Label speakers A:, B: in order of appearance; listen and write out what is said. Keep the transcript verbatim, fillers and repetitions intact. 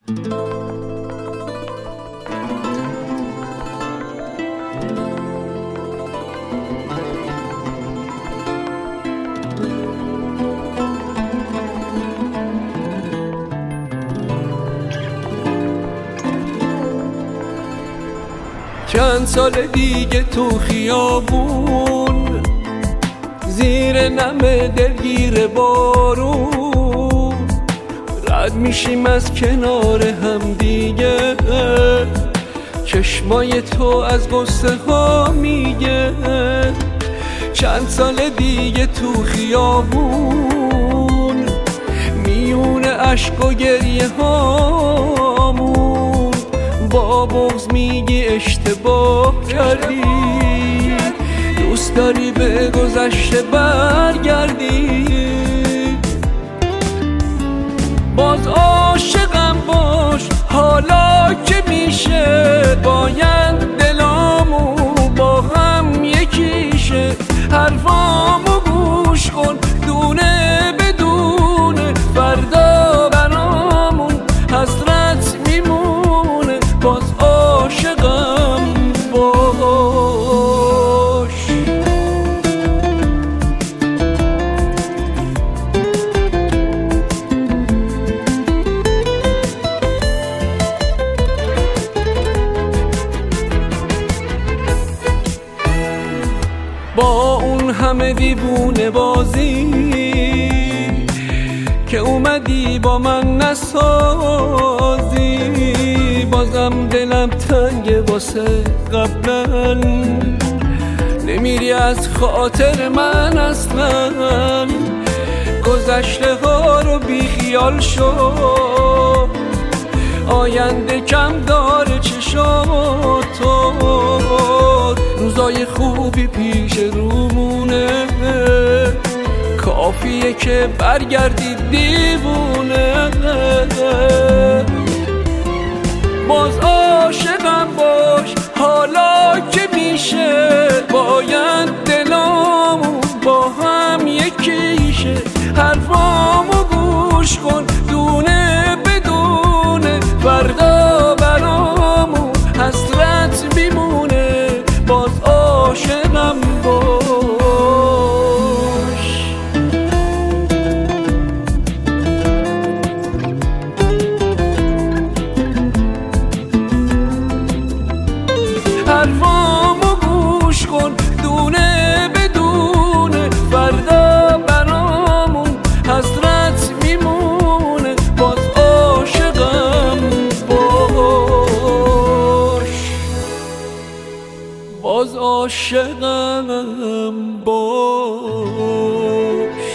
A: چند سال دیگه تو خیابون زیر نم دلگیر بارون رد میشیم از کنار هم دیگه، چشمای تو از غصه ها میگه. چند سال دیگه تو خیابون میونه عشق و گریه هامون با بغض میگی اشتباه کردی، دوست داری به گذشته برگردی. باز عاشقم باش حالا که میشه، باید دلامو با هم یکیشه. حرفامو گوش کن دونه بدونه، فردا برامون حسرت میمونه. باز عاشقم باش. با اون همه دیوونه بازی که اومدی با من نسازی، بازم دلم تنگه واسه قبلا. نمیری از خاطر من اصلا، گذشته ها رو بی خیال شو. آینده کم داره چشاتو، روزای خوبی پیش رومونه. کافیه که برگردی دیوونه. باز عاشقم باش حالا که میشه، باید دلامون با هم یکیشه. حرفامو گوش کن دونه بدونه، فردا برامون حسرت میمونه. باز عاشقم باش. حرفامو گوش کن دونه بدونه، فردا برامون حسرت میمونه. باز عاشقم باش. باز عاشقم باش.